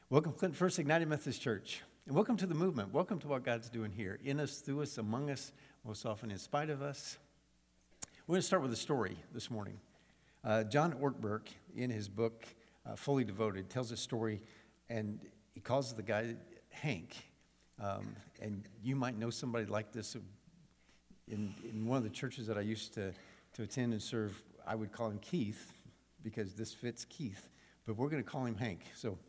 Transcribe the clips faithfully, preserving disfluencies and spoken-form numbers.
Welcome, Clinton First United Methodist Church. And welcome to the movement. Welcome to what God's doing here. In us, through us, among us, most often in spite of us. We're going to start with a story this morning. Uh, John Ortberg, in his book, uh, Fully Devoted, tells a story, and he calls the guy Hank. Um, and you might know somebody like this. In, in one of the churches that I used to, to attend and serve, I would call him Keith, because this fits Keith. But we're going to call him Hank. So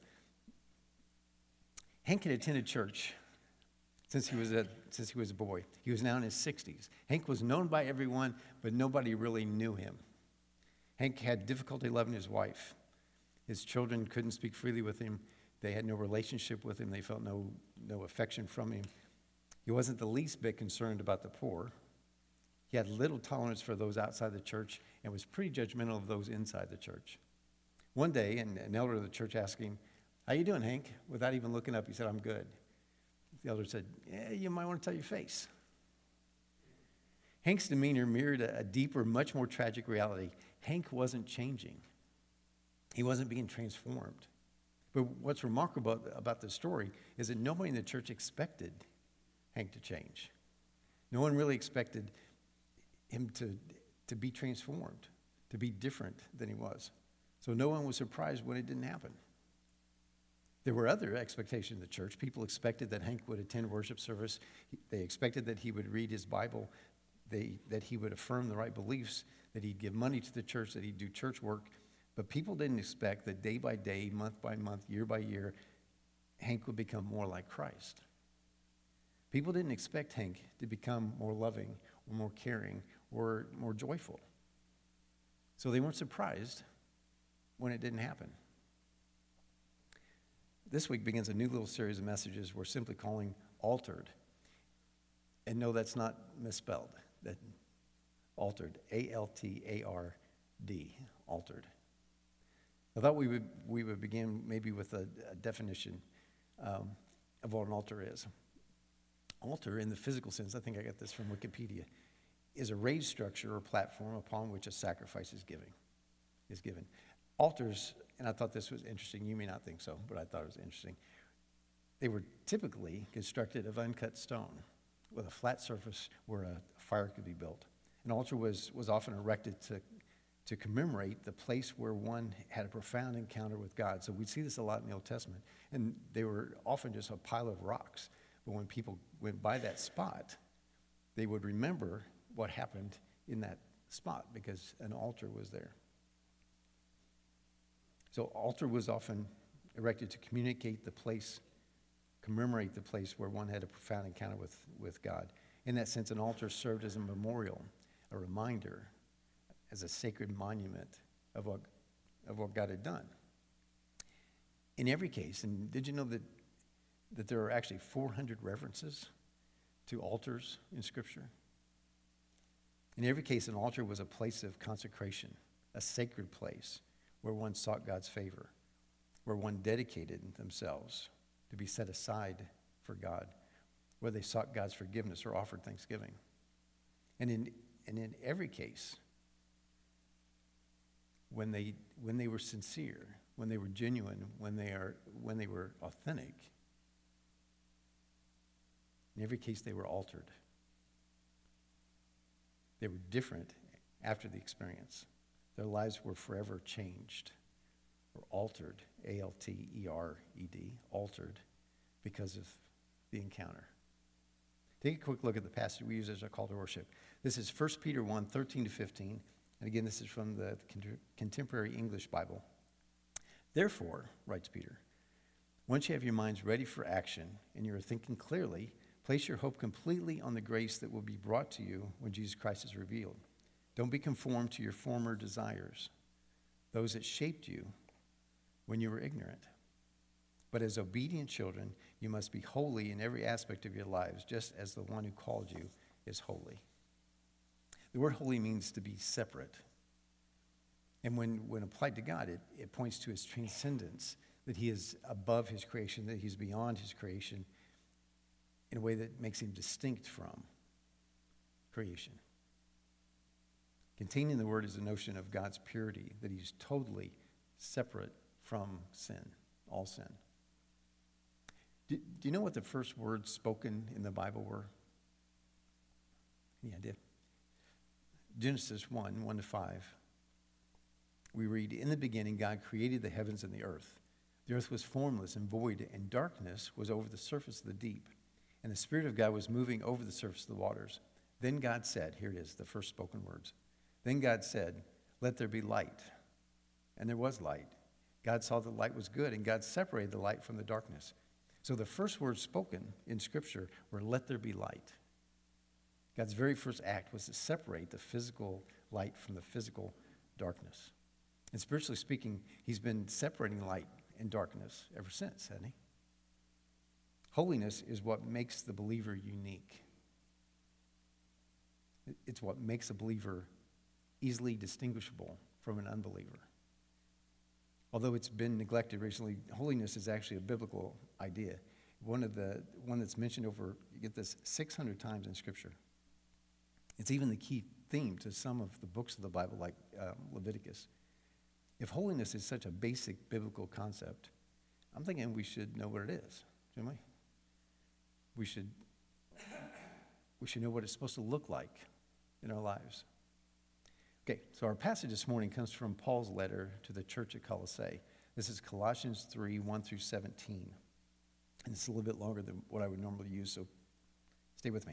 Hank had attended church since he was a since he was a boy. He was now in his sixties. Hank was known by everyone, but nobody really knew him. Hank had difficulty loving his wife. His children couldn't speak freely with him. They had no relationship with him. They felt no no affection from him. He wasn't the least bit concerned about the poor. He had little tolerance for those outside the church and was pretty judgmental of those inside the church. One day, an, an elder of the church asked him, "How you doing, Hank?" Without even looking up, he said, "I'm good." The elder said, "Yeah, you might want to tell your face." Hank's demeanor mirrored a, a deeper, much more tragic reality. Hank wasn't changing. He wasn't being transformed. But what's remarkable about, about this story is that nobody in the church expected Hank to change. No one really expected him to, to be transformed, to be different than he was. So no one was surprised when it didn't happen. There were other expectations in the church. People expected that Hank would attend worship service. They expected that he would read his Bible, they, that he would affirm the right beliefs, that he'd give money to the church, that he'd do church work. But people didn't expect that day by day, month by month, year by year, Hank would become more like Christ. People didn't expect Hank to become more loving or more caring or more joyful. So they weren't surprised when it didn't happen. This week begins a new little series of messages we're simply calling Altered. And no, that's not misspelled. That Altered, A L T A R D, Altered. I thought we would we would begin maybe with a, a definition um, of what an altar is. Altar, in the physical sense, I think I got this from Wikipedia, is a raised structure or platform upon which a sacrifice is giving, is given. Altars, and I thought this was interesting. You may not think so, but I thought it was interesting. They were typically constructed of uncut stone with a flat surface where a fire could be built. An altar was, was often erected to, to commemorate the place where one had a profound encounter with God. So we see this a lot in the Old Testament. And they were often just a pile of rocks. But when people went by that spot, they would remember what happened in that spot because an altar was there. So altar was often erected to communicate the place, commemorate the place where one had a profound encounter with, with God. In that sense, an altar served as a memorial, a reminder, as a sacred monument of what, of what God had done. In every case, and did you know that, that there are actually four hundred references to altars in Scripture? In every case, an altar was a place of consecration, a sacred place, where one sought God's favor, where one dedicated themselves to be set aside for God, where they sought God's forgiveness or offered thanksgiving. And in and in every case, when they when they were sincere, when they were genuine, when they are when they were authentic, in every case they were altered. They were different after the experience. Their lives were forever changed or altered, A L T E R E D, altered because of the encounter. Take a quick look at the passage we use as our call to worship. This is First Peter one, thirteen to fifteen. And again, this is from the Contemporary English Bible. "Therefore," writes Peter, "once you have your minds ready for action and you are thinking clearly, place your hope completely on the grace that will be brought to you when Jesus Christ is revealed. Don't be conformed to your former desires, those that shaped you when you were ignorant. But as obedient children, you must be holy in every aspect of your lives, just as the one who called you is holy." The word holy means to be separate. And when, when applied to God, it, it points to his transcendence, that he is above his creation, that he's beyond his creation in a way that makes him distinct from creation. Contained in the word is the notion of God's purity, that he's totally separate from sin, all sin. Do, do you know what the first words spoken in the Bible were? Yeah, I did. Genesis one, one to five. We read, "In the beginning, God created the heavens and the earth. The earth was formless and void, and darkness was over the surface of the deep. And the Spirit of God was moving over the surface of the waters. Then God said," here it is, the first spoken words. "Then God said, 'Let there be light.' And there was light. God saw that the light was good, and God separated the light from the darkness." So the first words spoken in Scripture were, "Let there be light." God's very first act was to separate the physical light from the physical darkness. And spiritually speaking, he's been separating light and darkness ever since, hasn't he? Holiness is what makes the believer unique. It's what makes a believer easily distinguishable from an unbeliever. Although it's been neglected recently, holiness is actually a biblical idea. One of the one that's mentioned over, you get this, six hundred times in Scripture. It's even the key theme to some of the books of the Bible, like um, Leviticus. If holiness is such a basic biblical concept, I'm thinking we should know what it is, shouldn't we? We should, we should know what it's supposed to look like in our lives. Okay, so our passage this morning comes from Paul's letter to the church at Colossae. This is Colossians three, one through seventeen. And it's a little bit longer than what I would normally use, so stay with me.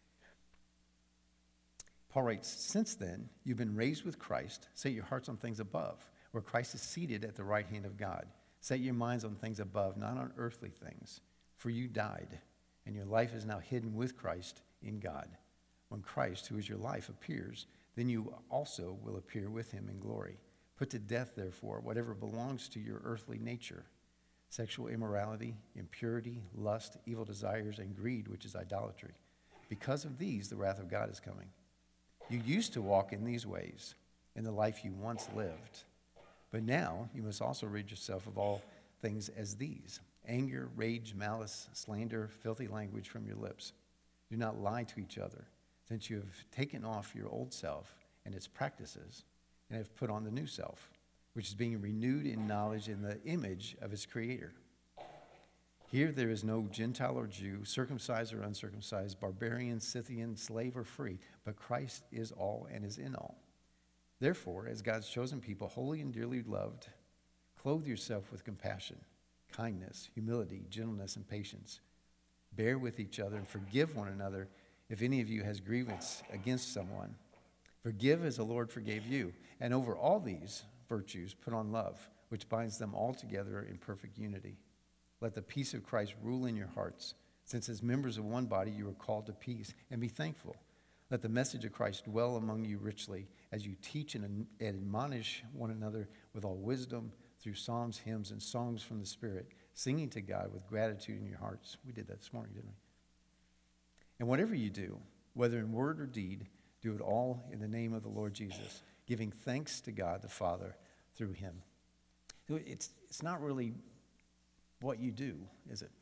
Paul writes, "Since then, you've been raised with Christ. Set your hearts on things above, where Christ is seated at the right hand of God. Set your minds on things above, not on earthly things. For you died, and your life is now hidden with Christ in God. When Christ, who is your life, appears, then you also will appear with him in glory. Put to death, therefore, whatever belongs to your earthly nature: sexual immorality, impurity, lust, evil desires, and greed, which is idolatry. Because of these, the wrath of God is coming. You used to walk in these ways in the life you once lived. But now you must also rid yourself of all things as these: anger, rage, malice, slander, filthy language from your lips. Do not lie to each other, since you have taken off your old self and its practices and have put on the new self, which is being renewed in knowledge in the image of its creator. Here there is no Gentile or Jew, circumcised or uncircumcised, barbarian, Scythian, slave or free, but Christ is all and is in all. Therefore, as God's chosen people, holy and dearly loved, clothe yourself with compassion, kindness, humility, gentleness, and patience. Bear with each other and forgive one another if any of you has grievance against someone. Forgive as the Lord forgave you. And over all these virtues, put on love, which binds them all together in perfect unity. Let the peace of Christ rule in your hearts, since as members of one body you are called to peace, and be thankful. Let the message of Christ dwell among you richly, as you teach and admonish one another with all wisdom through psalms, hymns, and songs from the Spirit, singing to God with gratitude in your hearts. We did that this morning, didn't we? And whatever you do, whether in word or deed, do it all in the name of the Lord Jesus, giving thanks to God the Father through him." So it's, it's not really what you do, is it?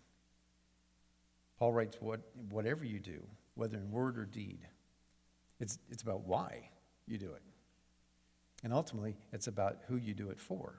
Paul writes, what, whatever you do, whether in word or deed, it's, it's about why you do it. And ultimately, it's about who you do it for.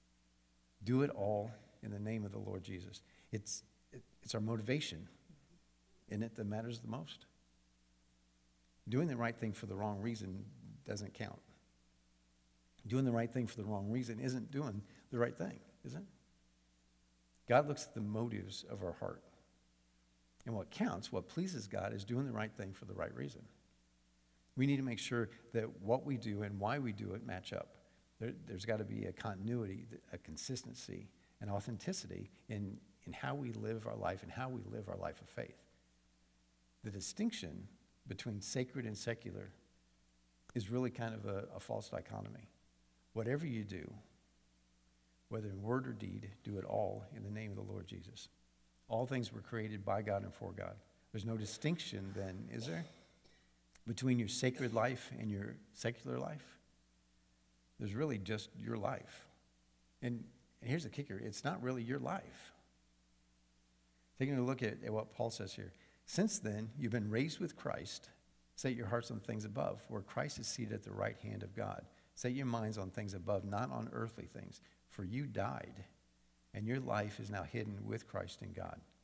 Do it all in the name of the Lord Jesus. It's, it, it's our motivation in it that matters the most. Doing the right thing for the wrong reason doesn't count. Doing the right thing for the wrong reason isn't doing the right thing, is it? God looks at the motives of our heart. And what counts, what pleases God, is doing the right thing for the right reason. We need to make sure that what we do and why we do it match up. There, there's got to be a continuity, a consistency, an authenticity in, in how we live our life and how we live our life of faith. The distinction between sacred and secular is really kind of a, a false dichotomy. Whatever you do, whether in word or deed, do it all in the name of the Lord Jesus. All things were created by God and for God. There's no distinction then, is there, between your sacred life and your secular life? There's really just your life. And, and here's the kicker. It's not really your life. Taking a look at, at what Paul says here. Since then, you've been raised with Christ. Set your hearts on things above, where Christ is seated at the right hand of God. Set your minds on things above, not on earthly things. For you died, and your life is now hidden with Christ in God.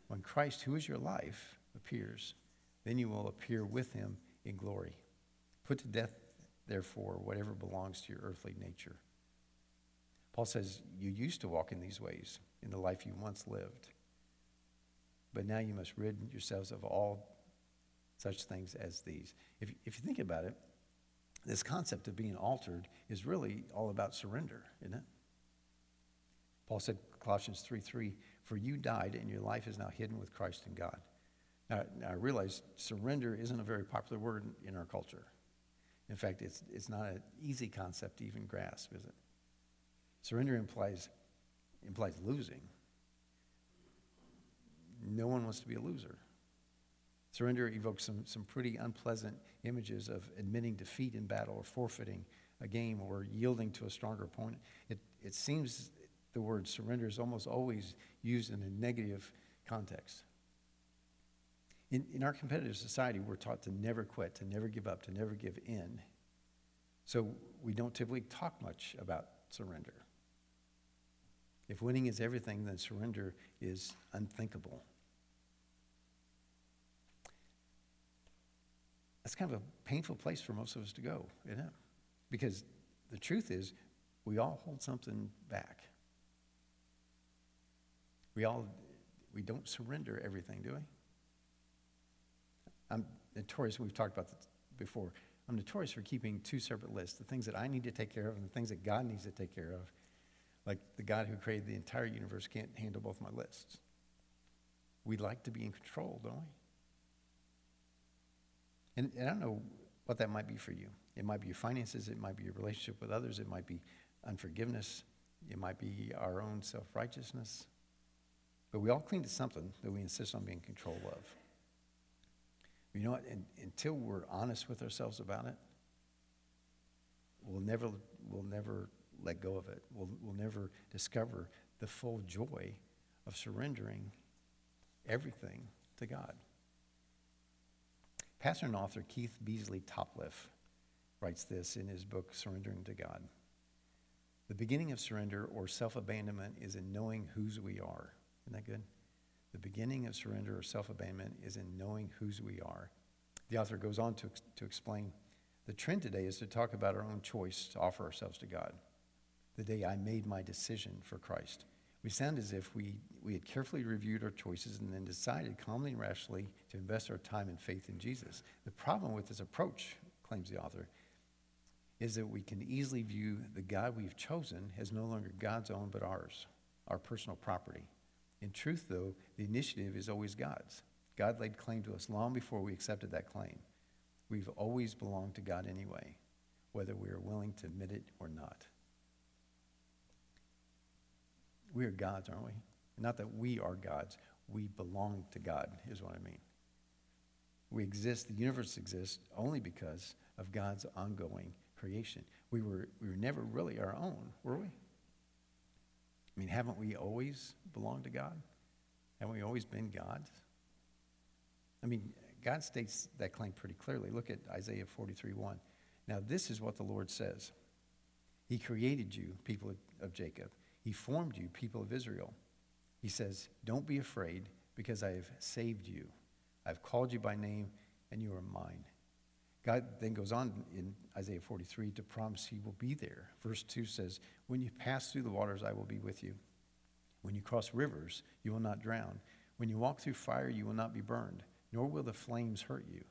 When Christ, who is your life, appears, then you will appear with him in glory. Put to death, therefore, whatever belongs to your earthly nature. Paul says, you used to walk in these ways in the life you once lived, but now you must rid yourselves of all such things as these. If, if you think about it, this concept of being altered is really all about surrender, isn't it? Paul said, Colossians three three, for you died and your life is now hidden with Christ in God. Now, now I realize surrender isn't a very popular word in our culture. In fact, it's, it's not an easy concept to even grasp, is it? Surrender implies, implies losing. No one wants to be a loser. Surrender evokes some, some pretty unpleasant images of admitting defeat in battle or forfeiting a game or yielding to a stronger opponent. It, it seems the word surrender is almost always used in a negative context. In, in our competitive society, we're taught to never quit, to never give up, to never give in. So we don't typically talk much about surrender. If winning is everything, then surrender is unthinkable. That's kind of a painful place for most of us to go, isn't it? Because the truth is, we all hold something back. We all, we don't surrender everything, do we? I'm notorious, we've talked about this before, I'm notorious for keeping two separate lists, the things that I need to take care of and the things that God needs to take care of. Like the God who created the entire universe can't handle both my lists. We like to be in control, don't we? And, and I don't know what that might be for you. It might be your finances, it might be your relationship with others, it might be unforgiveness, it might be our own self-righteousness. But we all cling to something that we insist on being in control of. You know what? And, until we're honest with ourselves about it, we'll never, we'll never let go of it. We'll, we'll never discover the full joy of surrendering everything to God. Pastor and author Keith Beasley Topliff writes this in his book, Surrendering to God. The beginning of surrender or self-abandonment is in knowing whose we are. Isn't that good? The beginning of surrender or self-abandonment is in knowing whose we are. The author goes on to, to explain, the trend today is to talk about our own choice to offer ourselves to God. The day I made my decision for Christ. We sound as if we, we had carefully reviewed our choices and then decided calmly and rationally to invest our time and faith in Jesus. The problem with this approach, claims the author, is that we can easily view the God we've chosen as no longer God's own but ours, our personal property. In truth, though, the initiative is always God's. God laid claim to us long before we accepted that claim. We've always belonged to God anyway, whether we are willing to admit it or not. We are God's, aren't we? Not that we are God's. We belong to God, is what I mean. We exist, the universe exists only because of God's ongoing creation. We were, we were never really our own, were we? I mean, haven't we always belonged to God? Haven't we always been God's? I mean, God states that claim pretty clearly. Look at Isaiah forty-three one. Now, this is what the Lord says. He created you, people of Jacob. He formed you, people of Israel. He says, don't be afraid because I have saved you. I've called you by name and you are mine. God then goes on in Isaiah forty-three to promise he will be there. Verse two says, when you pass through the waters, I will be with you. When you cross rivers, you will not drown. When you walk through fire, you will not be burned, nor will the flames hurt you.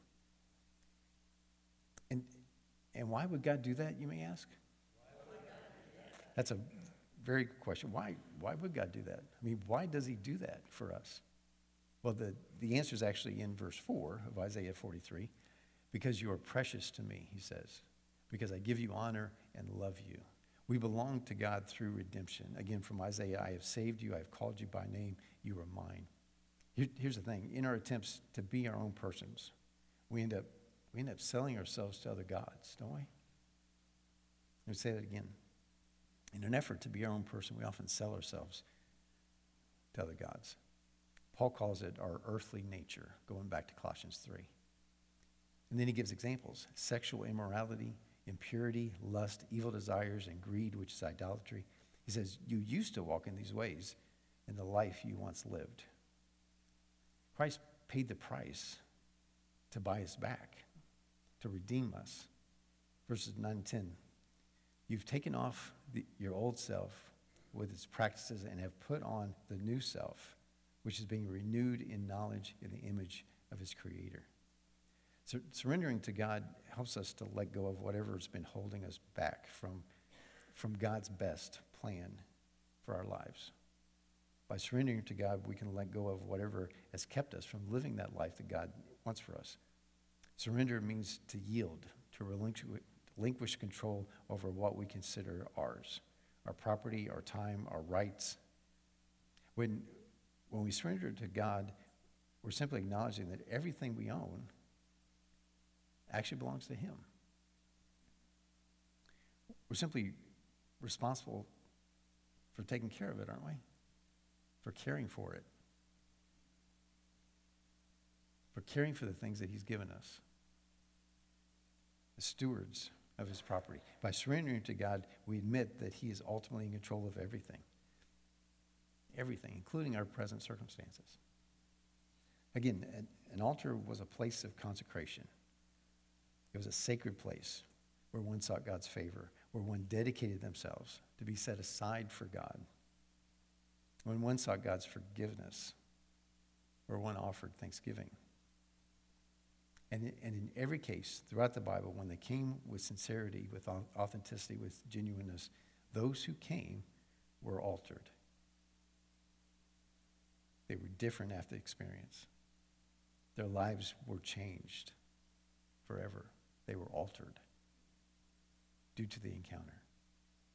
And, and why would God do that, you may ask? That's a very good question. Why, why would God do that? I mean, why does he do that for us? Well, the, the answer is actually in verse four of Isaiah forty-three. Because you are precious to me, he says. Because I give you honor and love you. We belong to God through redemption. Again, from Isaiah, I have saved you. I have called you by name. You are mine. Here, here's the thing. In our attempts to be our own persons, we end up, we end up selling ourselves to other gods, don't we? Let me say that again. In an effort to be our own person, we often sell ourselves to other gods. Paul calls it our earthly nature, going back to Colossians three. And then he gives examples: sexual immorality, impurity, lust, evil desires, and greed, which is idolatry. He says, you used to walk in these ways in the life you once lived. Christ paid the price to buy us back, to redeem us. Verses nine and ten. You've taken off the, your old self with its practices and have put on the new self, which is being renewed in knowledge in the image of his creator. Sur- surrendering to God helps us to let go of whatever has been holding us back from, from God's best plan for our lives. By surrendering to God, we can let go of whatever has kept us from living that life that God wants for us. Surrender means to yield, to relinquish, relinquish control over what we consider ours, our property, our time, our rights. When, when we surrender to God, we're simply acknowledging that everything we own actually belongs to him. We're simply responsible for taking care of it, aren't we? For caring for it. For caring for the things that he's given us. The stewards of his property. By surrendering to God, we admit that he is ultimately in control of everything. Everything, including our present circumstances. Again, an altar was a place of consecration. It was a sacred place where one sought God's favor, where one dedicated themselves to be set aside for God. When one sought God's forgiveness, where one offered thanksgiving. And in, and in every case, throughout the Bible, when they came with sincerity, with authenticity, with genuineness, those who came were altered. They were different after the experience. Their lives were changed forever. They were altered due to the encounter.